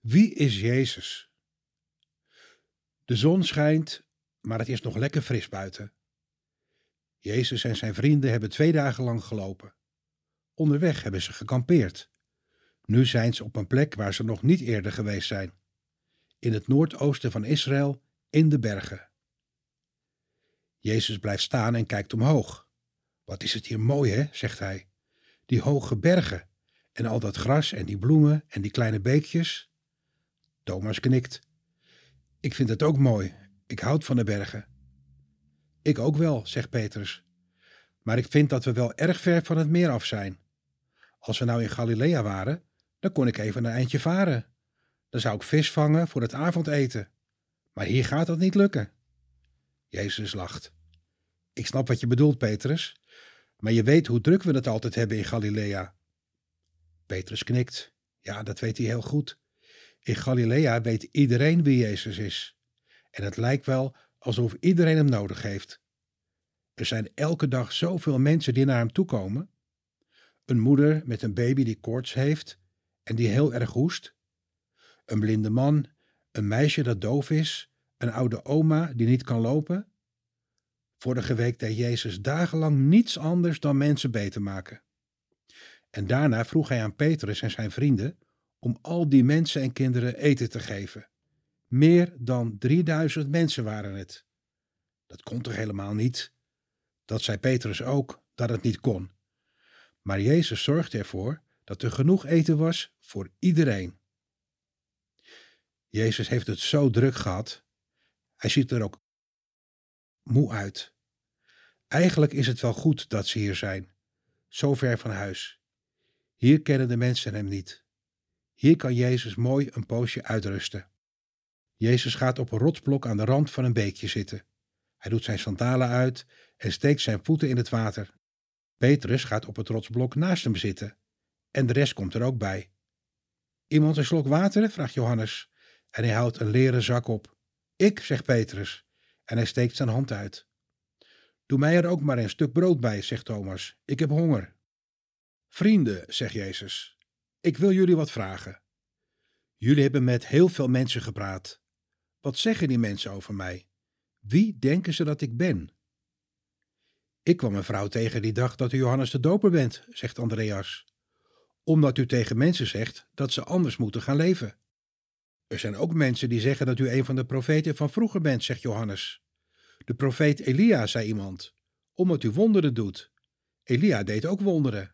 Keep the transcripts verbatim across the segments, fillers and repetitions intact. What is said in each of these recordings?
Wie is Jezus? De zon schijnt, maar het is nog lekker fris buiten. Jezus en zijn vrienden hebben twee dagen lang gelopen. Onderweg hebben ze gekampeerd. Nu zijn ze op een plek waar ze nog niet eerder geweest zijn. In het noordoosten van Israël, in de bergen. Jezus blijft staan en kijkt omhoog. Wat is het hier mooi, hè, zegt hij. Die hoge bergen en al dat gras en die bloemen en die kleine beekjes. Thomas knikt. Ik vind het ook mooi. Ik houd van de bergen. Ik ook wel, zegt Petrus. Maar ik vind dat we wel erg ver van het meer af zijn. Als we nou in Galilea waren, dan kon ik even een eindje varen. Dan zou ik vis vangen voor het avondeten. Maar hier gaat dat niet lukken. Jezus lacht. Ik snap wat je bedoelt, Petrus. Maar je weet hoe druk we het altijd hebben in Galilea. Petrus knikt. Ja, dat weet hij heel goed. In Galilea weet iedereen wie Jezus is. En het lijkt wel alsof iedereen hem nodig heeft. Er zijn elke dag zoveel mensen die naar hem toekomen. Een moeder met een baby die koorts heeft en die heel erg hoest. Een blinde man, een meisje dat doof is, een oude oma die niet kan lopen. Vorige week deed Jezus dagenlang niets anders dan mensen beter maken. En daarna vroeg hij aan Petrus en zijn vrienden om al die mensen en kinderen eten te geven. Meer dan drieduizend mensen waren het. Dat kon toch helemaal niet? Dat zei Petrus ook, dat het niet kon. Maar Jezus zorgde ervoor dat er genoeg eten was voor iedereen. Jezus heeft het zo druk gehad. Hij ziet er ook moe uit. Eigenlijk is het wel goed dat ze hier zijn, zo ver van huis. Hier kennen de mensen hem niet. Hier kan Jezus mooi een poosje uitrusten. Jezus gaat op een rotsblok aan de rand van een beekje zitten. Hij doet zijn sandalen uit en steekt zijn voeten in het water. Petrus gaat op het rotsblok naast hem zitten. En de rest komt er ook bij. Iemand een slok water? Vraagt Johannes. En hij houdt een leren zak op. Ik, zegt Petrus. En hij steekt zijn hand uit. Doe mij er ook maar een stuk brood bij, zegt Thomas. Ik heb honger. Vrienden, zegt Jezus. Ik wil jullie wat vragen. Jullie hebben met heel veel mensen gepraat. Wat zeggen die mensen over mij? Wie denken ze dat ik ben? Ik kwam een vrouw tegen die dacht dat u Johannes de Doper bent, zegt Andreas. Omdat u tegen mensen zegt dat ze anders moeten gaan leven. Er zijn ook mensen die zeggen dat u een van de profeten van vroeger bent, zegt Johannes. De profeet Elia, zei iemand, omdat u wonderen doet. Elia deed ook wonderen.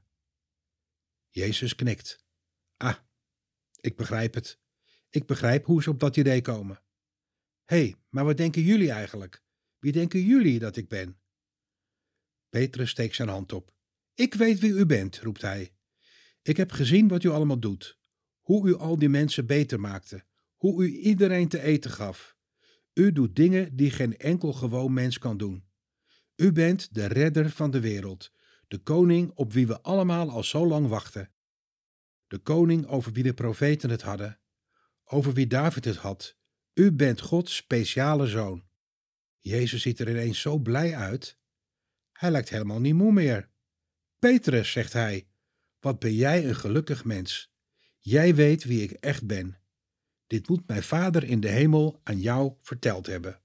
Jezus knikt. Ah, ik begrijp het. Ik begrijp hoe ze op dat idee komen. Hé, hey, maar wat denken jullie eigenlijk? Wie denken jullie dat ik ben? Petrus steekt zijn hand op. Ik weet wie u bent, roept hij. Ik heb gezien wat u allemaal doet. Hoe u al die mensen beter maakte. Hoe u iedereen te eten gaf. U doet dingen die geen enkel gewoon mens kan doen. U bent de redder van de wereld. De koning op wie we allemaal al zo lang wachten. De koning over wie de profeten het hadden. Over wie David het had. U bent Gods speciale zoon. Jezus ziet er ineens zo blij uit. Hij lijkt helemaal niet moe meer. Petrus, zegt hij, wat ben jij een gelukkig mens. Jij weet wie ik echt ben. Dit moet mijn Vader in de hemel aan jou verteld hebben.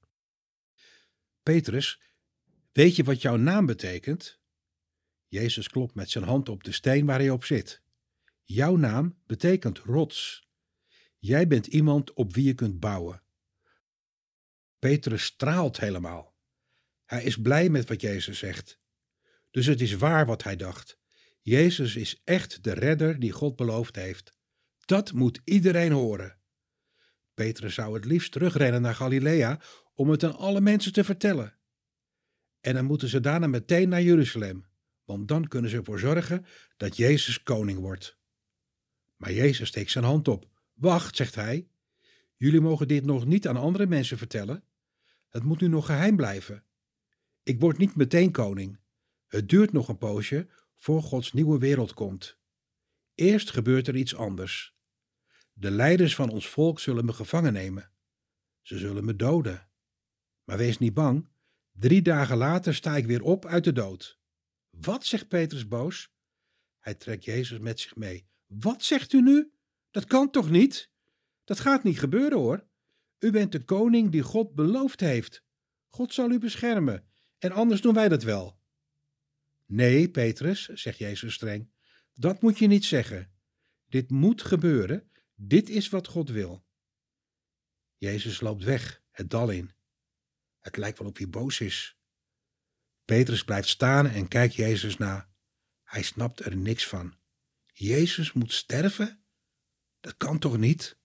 Petrus, weet je wat jouw naam betekent? Jezus klopt met zijn hand op de steen waar hij op zit. Jouw naam betekent rots. Jij bent iemand op wie je kunt bouwen. Petrus straalt helemaal. Hij is blij met wat Jezus zegt. Dus het is waar wat hij dacht. Jezus is echt de redder die God beloofd heeft. Dat moet iedereen horen. Petrus zou het liefst terugrennen naar Galilea om het aan alle mensen te vertellen. En dan moeten ze daarna meteen naar Jeruzalem, want dan kunnen ze ervoor zorgen dat Jezus koning wordt. Maar Jezus steekt zijn hand op. Wacht, zegt hij. Jullie mogen dit nog niet aan andere mensen vertellen. Het moet nu nog geheim blijven. Ik word niet meteen koning. Het duurt nog een poosje voor Gods nieuwe wereld komt. Eerst gebeurt er iets anders. De leiders van ons volk zullen me gevangen nemen. Ze zullen me doden. Maar wees niet bang. Drie dagen later sta ik weer op uit de dood. Wat, zegt Petrus boos? Hij trekt Jezus met zich mee. Wat zegt u nu? Dat kan toch niet? Dat gaat niet gebeuren hoor. U bent de koning die God beloofd heeft. God zal u beschermen en anders doen wij dat wel. Nee, Petrus, zegt Jezus streng, dat moet je niet zeggen. Dit moet gebeuren, dit is wat God wil. Jezus loopt weg, het dal in. Het lijkt wel of hij boos is. Petrus blijft staan en kijkt Jezus na. Hij snapt er niks van. Jezus moet sterven? Dat kan toch niet?